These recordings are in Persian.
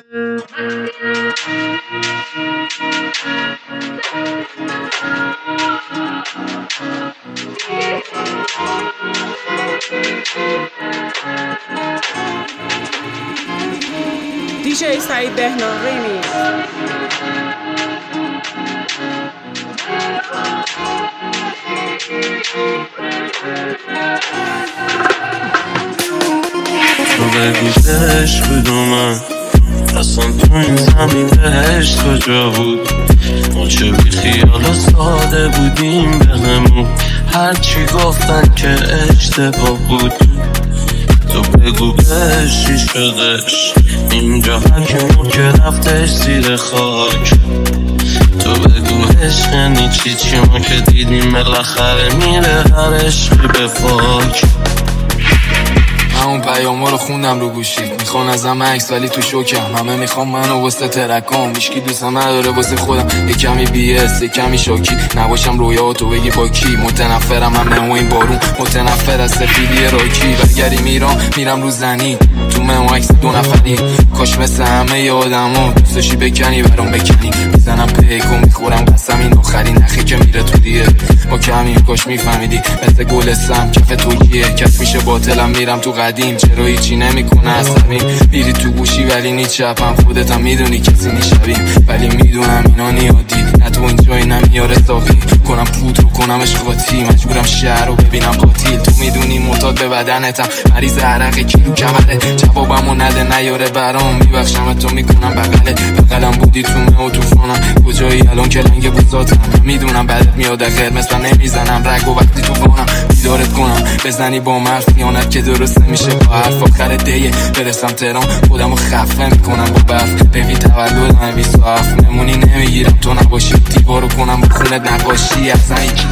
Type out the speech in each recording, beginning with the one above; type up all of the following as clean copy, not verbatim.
دیجی سعید بهنام ریمیکس. تو بگو بهش بودم اصلا تو این زمین بهش کجا بود؟ ما چه بی خیال ساده بودیم بهمون، هرچی گفتن که اشتباه بود. تو بگو بهش چی شدش اینجا، هرکی که رفتش زیر خاک. تو بگو عشق یعنی چی ما که دیدیم بالاخره میره هر عشقی به فاک. همون پیاما رو خوندم رو گوشید، میخوان ازم عکس ولی تو شوکم، همه میخوام منو واسه ترکام، هیچکی دوستم نداره واسه خودم، یه کمی بی‌اس یه کمی شاکی، نباشم رویا تو بگی با کی. متنفرم همه این بارون، متنفر از سفیدی راکی. برگردیم ایران میرم رو زنی، تو ممو عکس 2 نفری، کاش مثل همه ی آدما دوستشی بکنی برام بکنی. میزنم پیکو میخورم قسم این آخری نخی که میره تو دیه، با کمی کاش میفهمیدی مثل گلستم کف توکیه، کف میشه باطلم میرم تو قدیم، چرا هیچی نمیکنه عصبیم. میری تو گوشی ولی نی چپم، خودتم میدونی کسی نیشبیم، ولی میدونم اینا نیادی، نه تو این جایی نمیاره ساقی کنم پود رو کنمش قاطی، مجبورم شهر رو ببینم قاتیل. تو میدونی معتاد به بدنتم، مریض عرق کیلو کمره، جوابمو نده نیاره برام، میبخشم تو میکنم بغلم بودی تو مه و توفانم، کجایی الان که لنگ بوزاتم، میدونم بعدت میاد قرمز و نمیزنم رگ و وقتی تو وانم بیدارت کنم بزنی با مرد خیانت که درست نمیشه با حرف. آخر دیه برسم تهران خودمو خفه میکنم با برف، ببین تولدم 27 نمونی نمیگیرم تو نباشی، دیوارو کنم با خونت نقاشی اصلا هیچی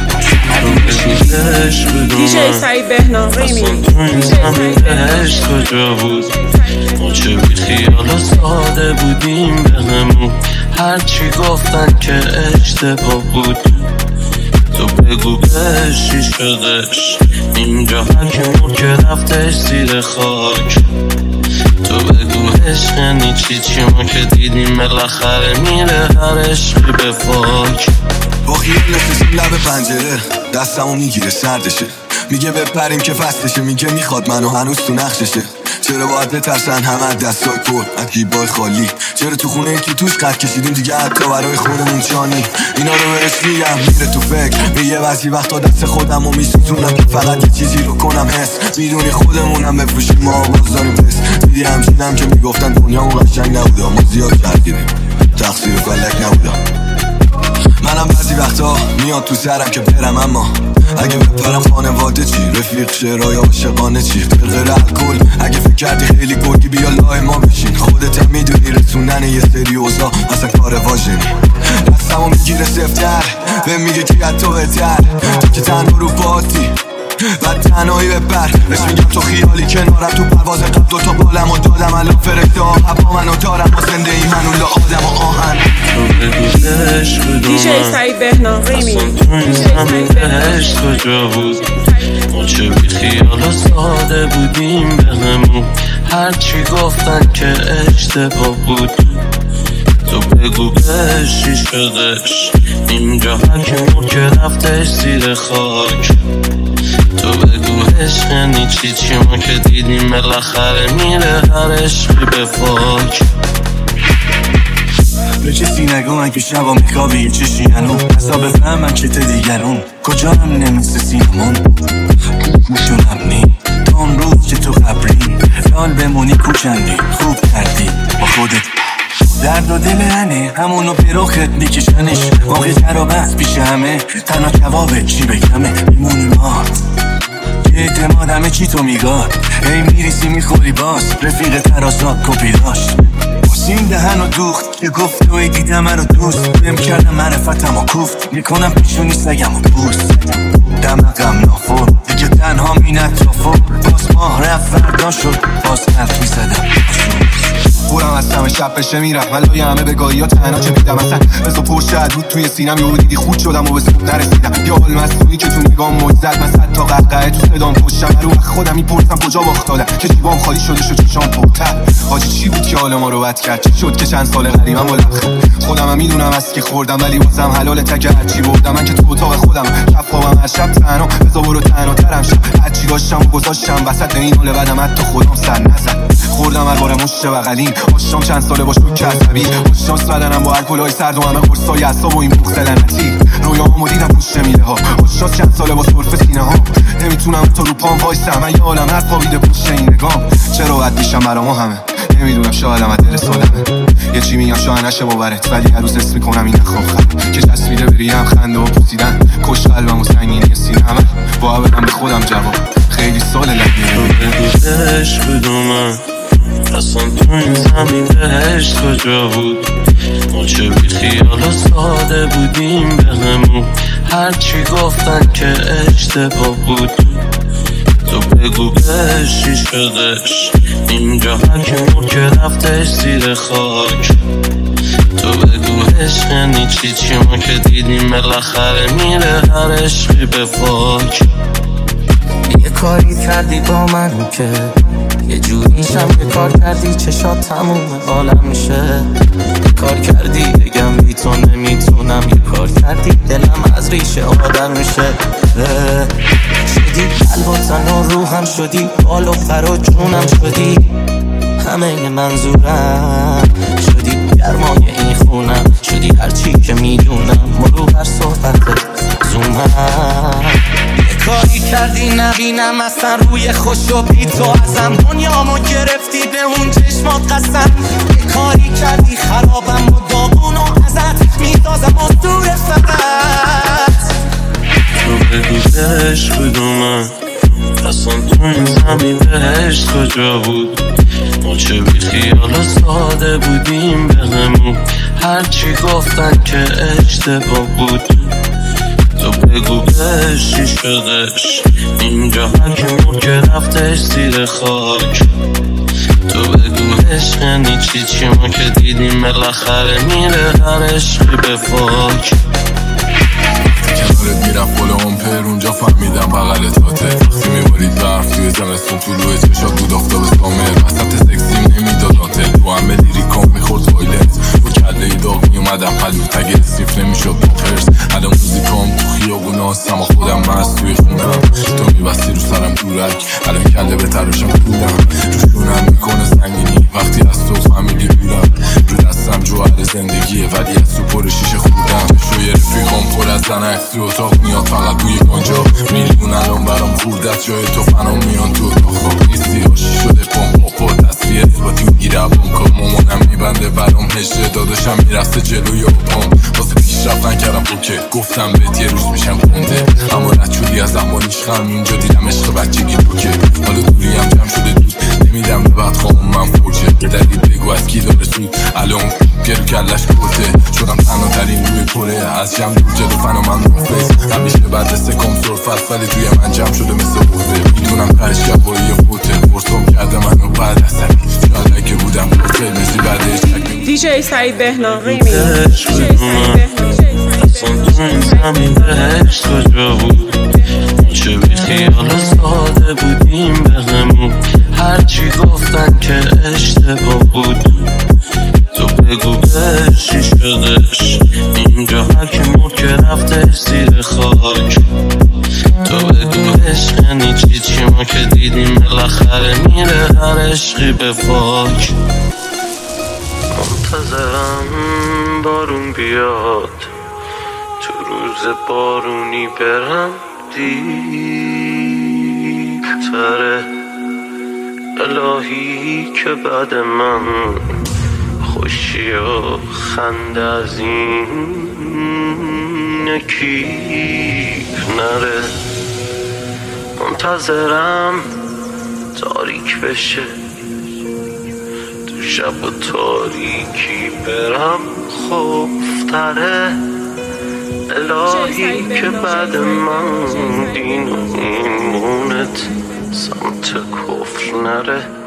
دیجی سعید بهنام ریمیکس. بهش کجا بود؟ ما چه بی خیال ساده بودیم بهمون، هرچی گفتن که اشتباه بود. تو بگو بهش چی شدش اینجا، هرکی که رفتش زیر خاک. تو بگو عشق یعنی چی ما که دیدیم بالاخره میره هر عشقی به فاک. با خیال نشستیم لب پنجره، دستمو میگیره سردشه، میگه بپریم که فصلشه، میگه میخواد منو هنوز تو نقششه. چرا باید بترسن همه دستای پر از گیبای خالی؟ چرا تو خونه که توش قد کشیدیم دیگه حتی برای خودمون چانی؟ اینا رو بهش میگم میره تو فکر، میگه بعضی وقتا دست خودمو میسوزونم که فقط یه چیزی رو کنم حس، میدونی خودمونم بفروشیم ما باز داریم پس. دیدی همچینم که میگفتن دنیا قشنگ نبوده، ما زیاد کردیم تقصیر فلک نبوده. منم بعضی وقتا میاد تو سرم که برم، اما اگه بپرم خانواده چی؟ رفیق شعرهای عاشقانه چی؟ غیر الکل اگه فکر کردی خیلی گرگی بیا لای ما بشین، خودت هم میدونی رسوندن یه سری اوضاع اصلا کار واژنی. دستمو میگیره سفتر به میگه که حتی بهتر، تو که تنها رو باتی بعد تنهایی ببر، بهش میگم تو خیالی کنارم، تو پرواز قبل 2 تا بالم و دادم الان فرشته ها هوا منو دارم، با زنده ای منو لا آدم و آهن. دیجی سعید بهنام ریمیکس. تو این زمین بهش کجا بود؟ ما چه بی خیال ساده بودیم بهمون، هرچی گفتن که اشتباه بود. تو بگو بهش چی شدش اینجا، هرکی که رفتش زیر خاک. تو بگو عشق یعنی چی ما که دیدیم بالاخره میره هر عشقی به فاک. به کسی نگو من که شبا میخوابی یه چشی هنو، حساب بفهمم چه دیگرون کجا هم نمیسه سینمون گوشونم نی تا اون روز که تو قبری لال بمونی کوچندی خوب کردی با خودت. درد و دل هنه همونو به رخت میکشنش، واقع جرا بس پیش همه تنها جوابه چی بگمه. میمونی ما که اعتماد همه چی تو میگاد، هی میریسی میخوری باز رفیق ترازات کپی داشت. این دهن و دوخت که گفت توی دیدم من رو دوست، بهم کردم معرفتم و کوفت، میکنم پیشونی سگم و بوست. دمقم نافور دیگه تنها می نطرافور، باز ماه رفت فردا شد باز حرف میزدم. بورم از همش شب بشه میرم ملای همه بگاهی ها تنها چه دیدم اصلا بزا پرشه بود توی سینم یهو دیدی خود شدم و به صبح نرسیدم یا حال مصنوعی که تو نگام مجزد من صد تا قهقه تو صدام پشتم رو خودم میپرسم کجا باختادم که جیبام خالی شده شد چشام پرتر حاجی چی بود که حال ما رو بد کرد چی شد که چند سال قدیمم و لبخند خودم هم میدونم از که خوردم ولی واسم حلال تک هرچی بردم من که تو اتاق خودم شب خوابم از شب تنها بزا برو تنها ترم شب هرچی داشتم و گذاشتم وسط این حال بدم حتی خودم سر نزد خوردم هر بار مشت بغلین آشام چند ساله با شوک عصبی آشناس بدنم با الکلای سرد و همه قرصای عصب و این بغض لعنتی رویامو دیدم پشت میله ها آشناس چند ساله با سرفه سینه ها نمیتونم تو رو پام وایسم من یه عالم هر خوابیده پشت این نگام چرا بد میشم برامو همه نمیدونم شایدم از دل سالمه یه چی میگم شاید نشه باورت ولی هر روز اسم میکنم این نخواهم که چسبیده بریم خنده و پوسیدن کش قلبم و سنگینی سینه‌ام با بدم به خودم جواب خیلی سال لگیره عشق بود من اصلا تو این زمین بهشت کجا بود ما چه بی خیال و ساده بودیم به همون هرچی گفتن که اشتباه بود تو بگو بهش چی شدش اینجا حکمون که رفتش زیر خاک تو بگو عشق یعنی چی ما که دیدیم بالاخره میره هر عشقی به فاک یه کاری کردی با من که یه جوریشم یه کار کردی چشات تموم عالم میشه یه کار کردی بگم بی تو نمیتونم یه کار کردی دلم از ریشه آدم میشه شدی قلب و تن و روحم شدی بال و پر و جونم شدی همه منظورم شدی گرمای این خونم شدی هرچی که میدونم مرو بر صحبت زومم یه کاری کردی نبینم اصلا روی خوش و بی تو ازم دنیامو گرفتی به اون چشمات قسم یه کاری کردی خرابم و داغون و ازت میدازم از دور فقط تو بگو بهش بگو من اصلا تو این زمین بهشت کجا بود ما چه بی خیال و ساده بودیم به همون هرچی گفتن که اشتباه بود تو بگو بهش چی شدش اینجا حکمون که رفتش زیر خاک تو بگو عشق یعنی چی ما که دیدیم بالاخره میره هر عشقی به فاک کنارت میرفت بالا امپر اونجا فهمیدم بغل تاته وقتی میبارید برف توی زمستون طلوع چشات بود آفتاب سامر وسط سکسیم نمیداد آتل تو همه لیریکام میخورد تویلت با کله داغ میومدم قلب تگ سیف نمیشد با پرس الان موزیکام تو خیابونا هستم و خودم مست توی خونم تو میبستی رو سرم دورک الان کله به تراشم دورم روشونم میکنه سنگینی وقتی از تو فهمیدی دورم رو دستم جوهر زندگیه ولی از تو پر شیشه خوردم شوی رفیقام پر از زنک تو اتاق میاد فقط بوی گنجا میلیون الان برام خوردت جای تو فنام میان تو خواب نیستی هاشی شده پام با تصویه با دیو گیره بانکا مامانم میبنده برام هجره داداشم میرسته جلوی پام واسه پیش رفت نکردم بوکه گفتم بهت یه روز میشم کنده اما رچولی از زمانیش خم اینجا دیدم عشق بچگی بوکه حالا دوری هم جمع شده دود نمیدم به بعد خواهم من فوجه دلیل بگو از کی داره سود الان گرو کلش کرده شدم تنها ترین روی پره از جمع دور جلو فنا من مفلس همیشه بعد استکام سرفت ولی توی من جمع شده مثل بوده میدونم پرش گفایی یا فوته فرصم کرده منو بعد عصبی شاید اگه بودم پرسل مثلی بعدش دیجی سعید بهنام ریمیکس اصلا تو این زمین بهشت کجا بود چه بی خیال و ساده بودیم به همون هرچی گفتن که اشتباه بود تو بگو بهش چی شدش اینجا حکمون که رفتش زیر خاک تو بگو عشق یعنی چی ما که دیدیم بالاخره میره هر عشقی به فاک منتظرم بارون بیاد تو روز بارونی برم دیپتره الهی که بعد من خوشی و خنده از این نکیف نره منتظرم تاریک بشه تو شب و تاریکی برم خوفتره الهی که بعد من دین و ایمونت سمت کفر نره